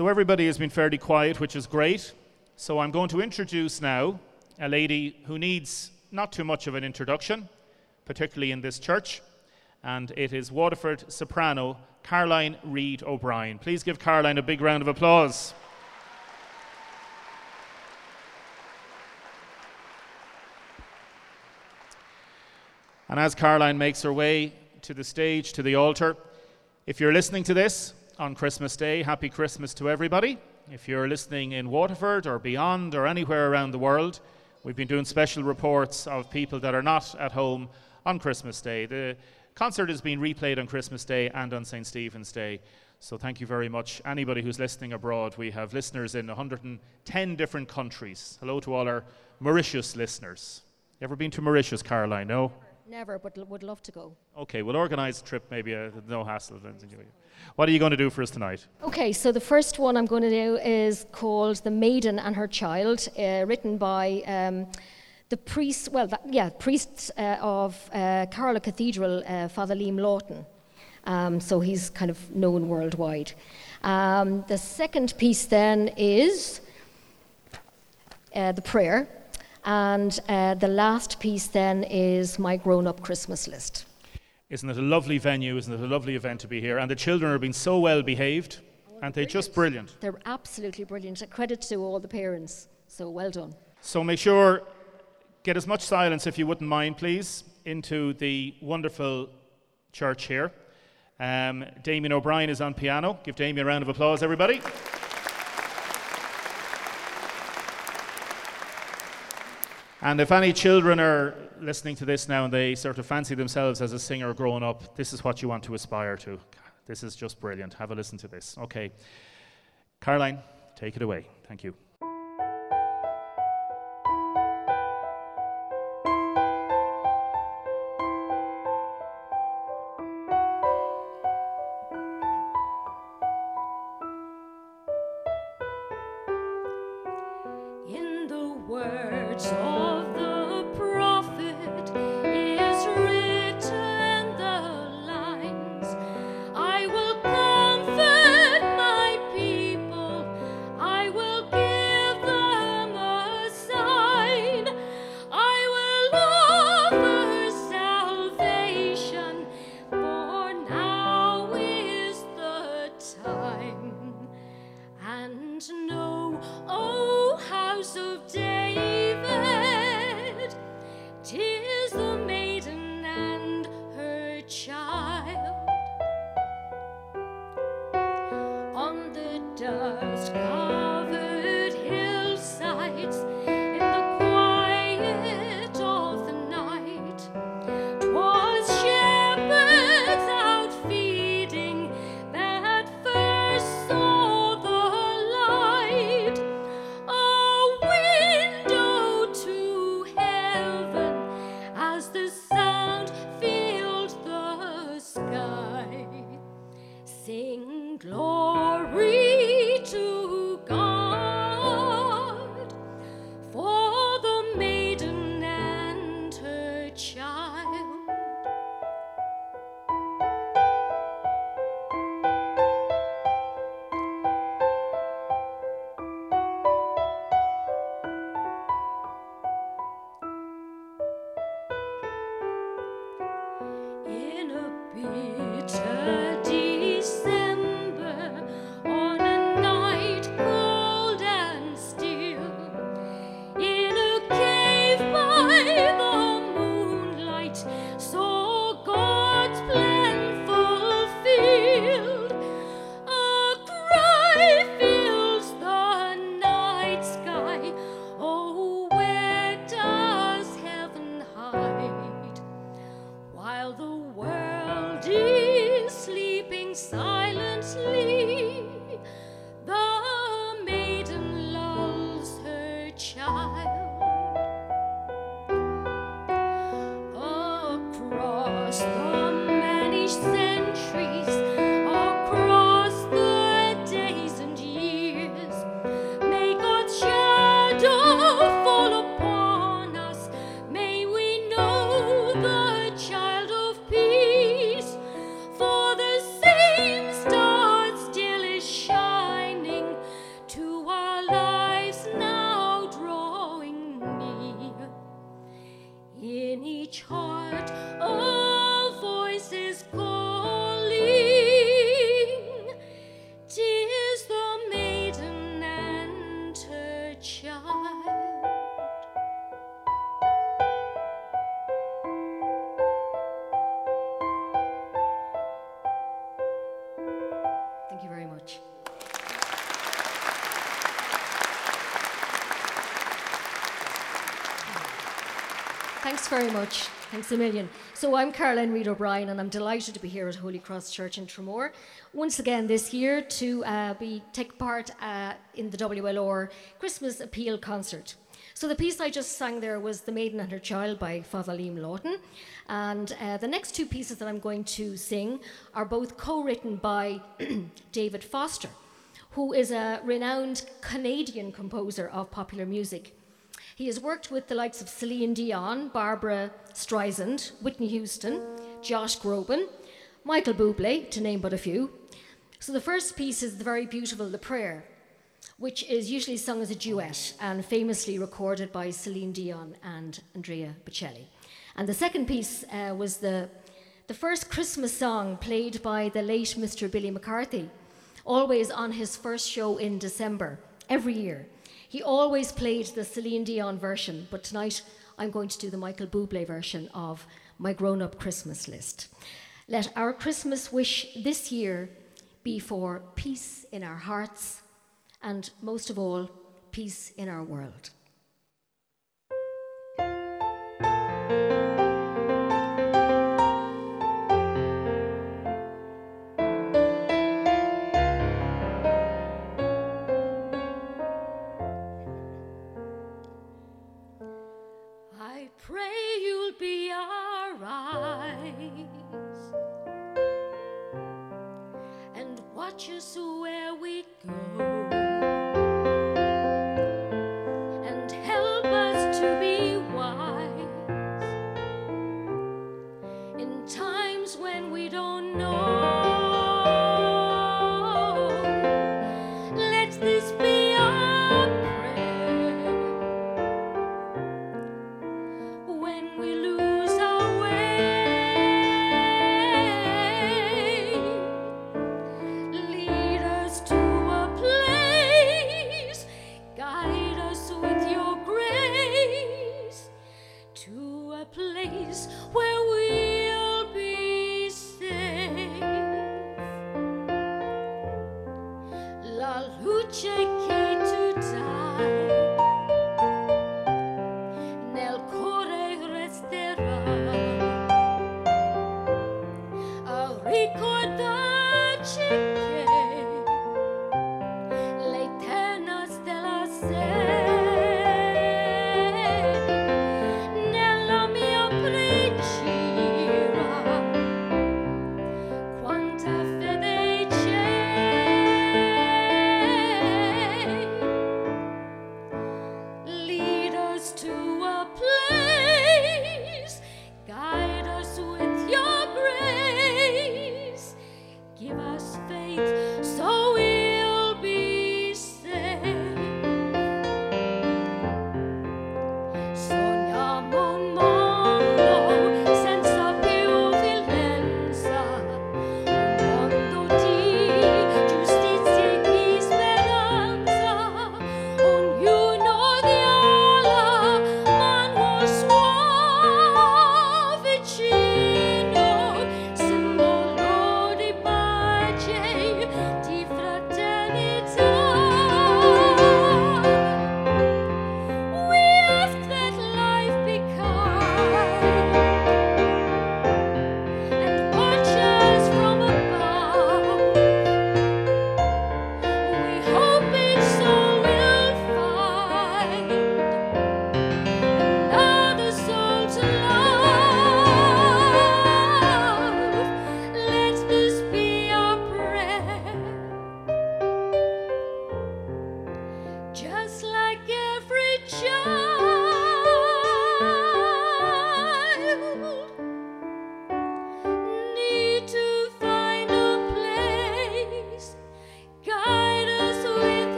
So everybody has been fairly quiet, which is great. So I'm going to introduce now a lady who needs not too much of an introduction, particularly in this church, and it is Waterford soprano Caroline Reid O'Brien. Please give Caroline a big round of applause. And as Caroline makes her way to the stage, to the altar, if you're listening to this on Christmas Day, happy Christmas to everybody. If you're listening in Waterford or beyond or anywhere around the world, we've been doing special reports of people that are not at home on Christmas Day. The concert is being replayed on Christmas Day and on St. Stephen's Day. So thank you very much. Anybody who's listening abroad, we have listeners in 110 different countries. Hello to all our Mauritius listeners. You ever been to Mauritius, Caroline? No? Never, but would love to go. Okay, we'll organise a trip, maybe no hassle. What are you going to do for us tonight? Okay, so the first one I'm going to do is called The Maiden and Her Child, written by the priest, priest of Carlow Cathedral, Father Liam Lawton. So he's kind of known worldwide. The second piece then is the prayer. And the last piece then is my grown-up Christmas list. Isn't it a lovely venue? Isn't it a lovely event to be here? And the children are being so well behaved. Aren't they just brilliant? They're absolutely brilliant. A credit to all the parents. So well done. So make sure, get as much silence, if you wouldn't mind, please, into the wonderful church here. Damien O'Brien is on piano. Give Damien a round of applause, everybody. And if any children are listening to this now and they sort of fancy themselves as a singer growing up, this is what you want to aspire to. This is just brilliant. Have a listen to this. Okay. Caroline, take it away. Thank you. In the words of the prophet is written the lines, I will comfort my people, I will give them a sign, I will offer salvation, for now is the time. And know, O house of David, 'tis the maiden and her child. On the dust-covered hillsides, in the quiet of the night, 'twas shepherds out feeding that first saw the light. A window to heaven as the sound filled the sky. Sing glory to Thanks very much. Thanks a million. So I'm Caroline Reid O'Brien, and I'm delighted to be here at Holy Cross Church in Tramore once again this year to take part in the WLR Christmas Appeal concert. So the piece I just sang there was The Maiden and Her Child by Father Liam Lawton. And the next two pieces that I'm going to sing are both co-written by David Foster, who is a renowned Canadian composer of popular music. He has worked with the likes of Celine Dion, Barbara Streisand, Whitney Houston, Josh Groban, Michael Bublé, to name but a few. So the first piece is the very beautiful The Prayer, which is usually sung as a duet and famously recorded by Celine Dion and Andrea Bocelli. And the second piece was the first Christmas song played by the late Mr. Billy McCarthy, always on his first show in December, every year. He always played the Celine Dion version, but tonight I'm going to do the Michael Bublé version of My Grown-Up Christmas List. Let our Christmas wish this year be for peace in our hearts and, most of all, peace in our world. I pray you'll be our eyes and watch us where we go and help us to be wise in times when we don't know. Let this be our prayer when we lose our way. Lead us to a place, guide us with your grace, to a place where we'll be safe. La luce che tu dai nel cuore resterà a ricordarci che l'eterna stella sei nella mia preghiera. Quanta fede c'è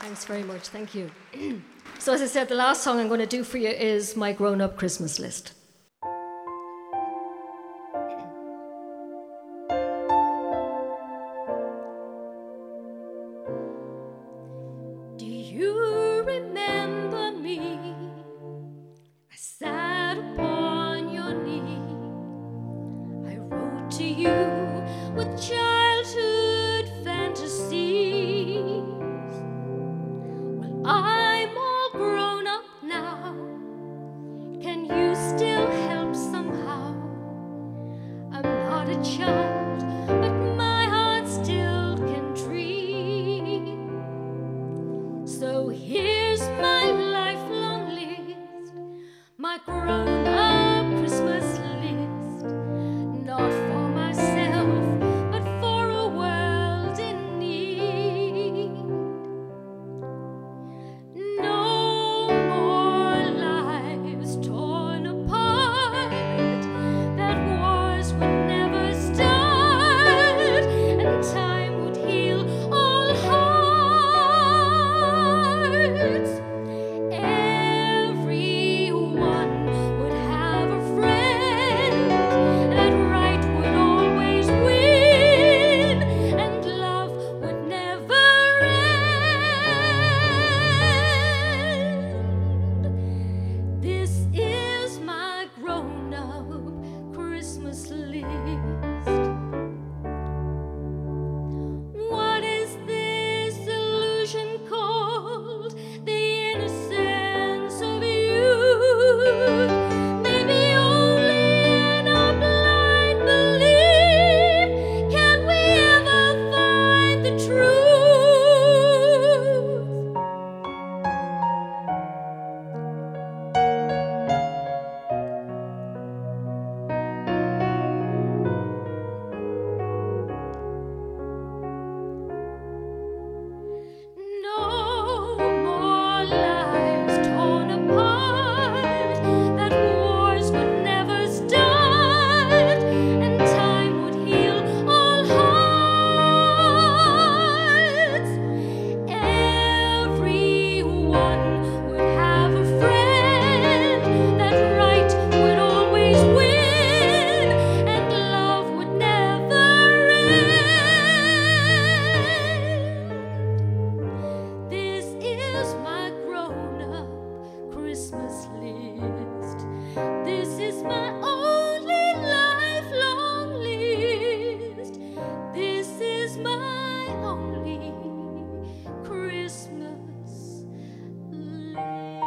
Thanks very much. Thank you. So as I said, the last song I'm going to do for you is my grown-up Christmas list. Do you remember me? I sat upon your knee. I wrote to you with childhood fantasies. Well, I'm all grown up now. Can you still help somehow? I'm not a child, but my heart still can dream. So here's my lifelong list, my grown-up Christmas list. Not for myself, but for a world in need. No more lives torn apart, that wars would never start, and time would heal all hearts. Everyone would have a friend, that right would always win, and love would never end. This is my grown-up Christmas list. What is this illusion called? The innocence of youth. Maybe only in our blind belief can we ever find the truth. No more lives torn apart, that wars would never start, and time would heal all hearts. Everyone would have a friend, that right would always win, and love would never end. This is my grown-up Christmas list. This is my only lifelong list. This is my only Christmas list.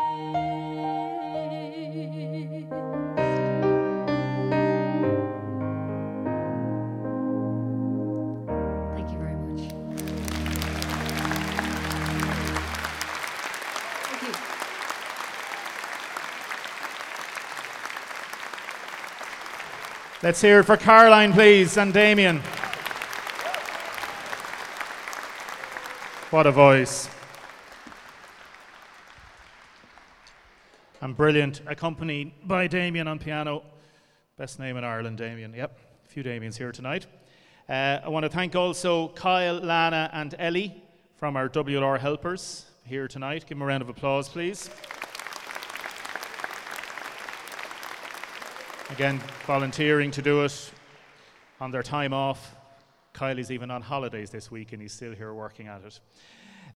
Thank you very much. Thank you. Let's hear it for Caroline, please, and Damien. What a voice. And brilliant, accompanied by Damien on piano. Best name in Ireland, Damien. Yep, a few Damiens here tonight. I want to thank also Kyle, Lana, and Ellie from our WLR helpers here tonight. Give them a round of applause, please. Again, volunteering to do it on their time off. Kyle is even on holidays this week and he's still here working at it.